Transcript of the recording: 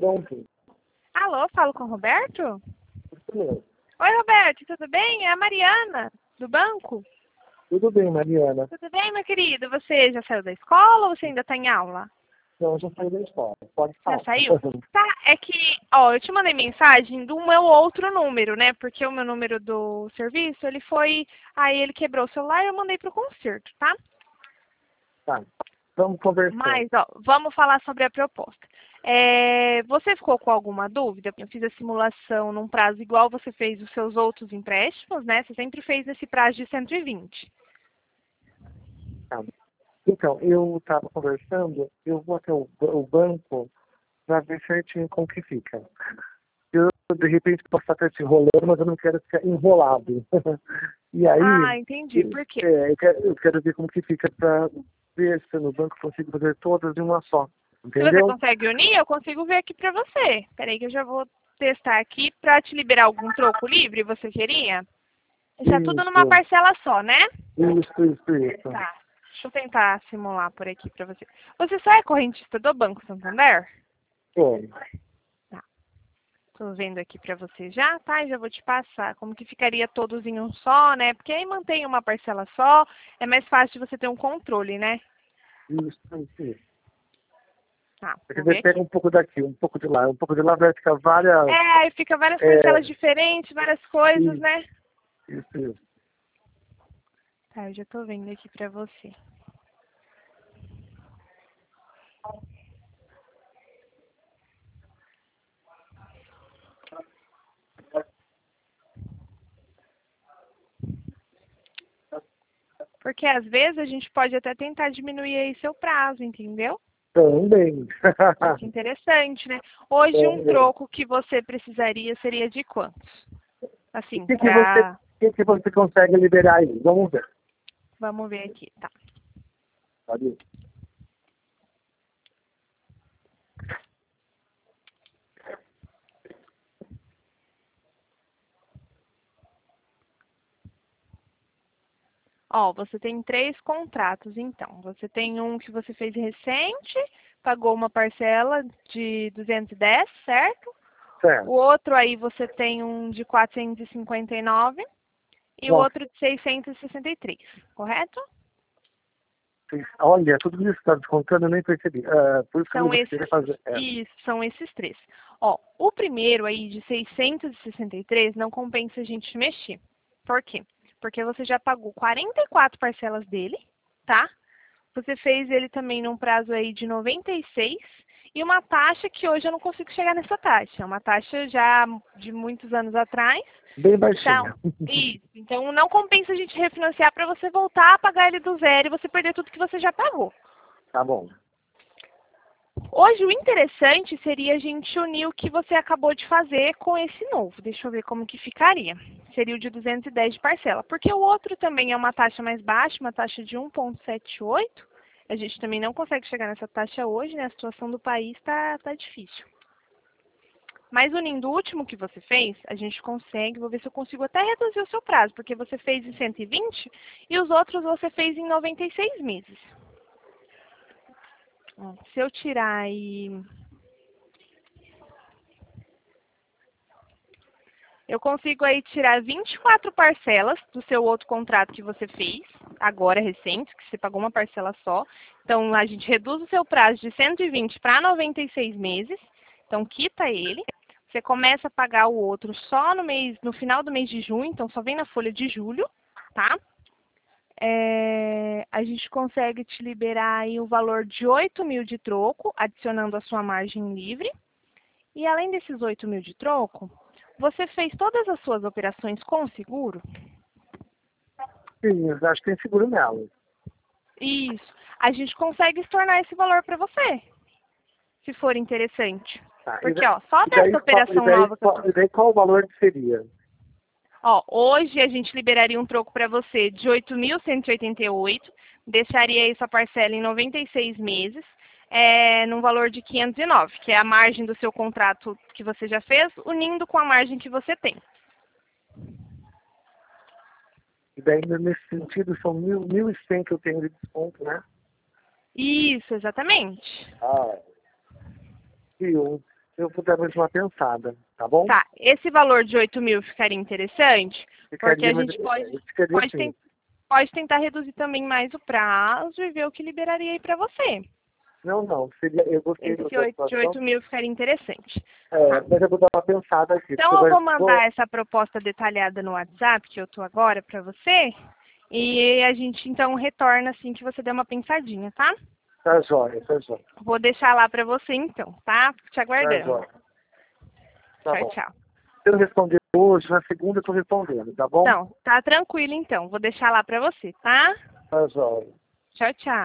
pronto. Alô, falo com o Roberto? Isso mesmo. Oi, Roberto, tudo bem? É a Mariana, do banco. Tudo bem, Mariana. Tudo bem, meu querido? Você já saiu da escola ou você ainda está em aula? Não, eu já saí da escola. Pode falar. Já saiu? Tá, é que, ó, eu te mandei mensagem do meu outro número, né? Porque o meu número do serviço, ele foi... Aí ele quebrou o celular e eu mandei pro conserto, tá? Tá. Vamos conversar. Mas, ó, vamos falar sobre a proposta. Você ficou com alguma dúvida? Eu fiz a simulação num prazo igual você fez os seus outros empréstimos, né? Você sempre fez nesse prazo de 120. Tá. Então, eu estava conversando, eu vou até o banco para ver certinho como que fica. Eu, de repente, posso estar te enrolando, mas eu não quero ficar enrolado. E aí, Ah, entendi. Por quê? eu quero ver como que fica para ver se no banco eu consigo fazer todas de uma só. Se você Entendeu? consegue unir, eu consigo ver aqui pra você. Peraí que eu já vou testar aqui pra te liberar algum troco livre, você queria? Deixar tudo numa Isso, parcela só, né? isso. Tá. Deixa eu tentar simular por aqui pra você. Você só é correntista do Banco Santander? Bom, Tá. Tô vendo aqui pra você já, tá? E já vou te passar como que ficaria todos em um só, né? Porque aí mantém uma parcela só, é mais fácil de você ter um controle, né? isso. Tá, Porque vou você ver pega aqui. um pouco daqui, um pouco de lá vai ficar várias. Aí fica várias parcelas diferentes, várias coisas, Isso, né? isso. Tá, eu já tô vendo aqui pra você. Porque às vezes a gente pode até tentar diminuir aí seu prazo, entendeu? Também. Muito interessante, né? Hoje um troco que você precisaria seria de quantos? Assim, Que você consegue liberar aí? Vamos ver. Vamos ver aqui, tá. Pode ir. Ó, você tem 3 contratos, então. Você tem um que você fez recente, pagou uma parcela de 210, certo? Certo. O outro aí você tem um de 459 e o Nossa, outro de 663, correto? olha, tudo isso que está descontando eu nem percebi. Por isso que eu São vou esses, querer fazer. isso, são esses 3. Ó, o primeiro aí de 663 não compensa a gente mexer. Por quê? Porque você já pagou 44 parcelas dele, tá? Você fez ele também num prazo aí de 96 e uma taxa que hoje eu não consigo chegar nessa taxa. É uma taxa já de muitos anos atrás. Bem Então, baixinha. isso. Então não compensa a gente refinanciar para você voltar a pagar ele do zero e você perder tudo que você já pagou. Tá bom. Hoje o interessante seria a gente unir o que você acabou de fazer com esse novo. Deixa eu ver como que ficaria. Seria o de 210 de parcela. Porque o outro também é uma taxa mais baixa, uma taxa de 1,78. A gente também não consegue chegar nessa taxa hoje, né? A situação do país tá difícil. Mas unindo o último que você fez, a gente consegue, vou ver se eu consigo até reduzir o seu prazo, porque você fez em 120 e os outros você fez em 96 meses. Ó, se eu tirar aí... Eu consigo aí tirar 24 parcelas do seu outro contrato que você fez, agora recente, que você pagou uma parcela só. Então, a gente reduz o seu prazo de 120 para 96 meses. Então, quita ele. Você começa a pagar o outro só no final do mês de junho, então só vem na folha de julho, tá? A gente consegue te liberar aí o valor de 8 mil de troco, adicionando a sua margem livre. E além desses 8 mil de troco, você fez todas as suas operações com seguro? Sim, eu acho que tem seguro nela. Isso. A gente consegue estornar esse valor para você, se for interessante. Tá, Porque, ó, só dessa operação nova que eu tô... e daí qual o valor que seria? Ó, hoje a gente liberaria um troco para você de 8.188, deixaria aí sua parcela em 96 meses, num valor de 509, que é a margem do seu contrato que você já fez, unindo com a margem que você tem. E daí, nesse sentido, são 1.100 que eu tenho de desconto, né? Isso, exatamente. Ah, viu? eu vou dar mais uma pensada, tá bom? Tá, esse valor de 8 mil ficaria interessante, porque a gente pode tentar reduzir também mais o prazo e ver o que liberaria aí para você. Não, eu gostei da Esse 8 de situação. 8 mil ficaria interessante. Tá. Mas eu vou dar uma pensada aqui. Então eu vou mandar essa proposta detalhada no WhatsApp, que eu tô agora, para você, e a gente então retorna assim que você der uma pensadinha, tá? Tá jóia, tá jóia. Vou deixar lá para você então, tá? Fico te aguardando. Tá jóia. Tá Tchau, bom. tchau. Se eu não responder hoje, na segunda eu tô respondendo, tá bom? Não, tá tranquilo então. Vou deixar lá para você, tá? Tá jóia. Tchau, tchau.